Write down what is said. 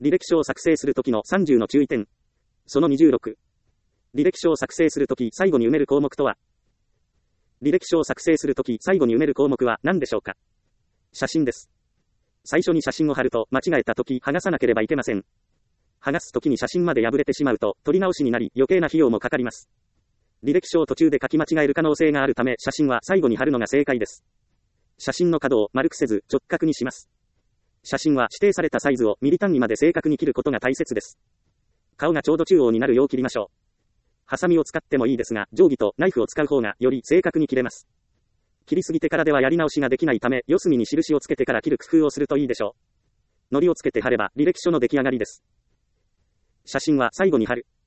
履歴書を作成するときの30の注意点。その26。履歴書を作成するとき最後に埋める項目とは？履歴書を作成するとき最後に埋める項目は何でしょうか？写真です。最初に写真を貼ると間違えたとき剥がさなければいけません。剥がすときに写真まで破れてしまうと取り直しになり余計な費用もかかります。履歴書を途中で書き間違える可能性があるため写真は最後に貼るのが正解です。写真の角を丸くせず直角にします。写真は指定されたサイズをミリ単位まで正確に切ることが大切です。顔がちょうど中央になるよう切りましょう。ハサミを使ってもいいですが、定規とナイフを使う方がより正確に切れます。切りすぎてからではやり直しができないため、四隅に印をつけてから切る工夫をするといいでしょう。糊をつけて貼れば履歴書の出来上がりです。写真は最後に貼る。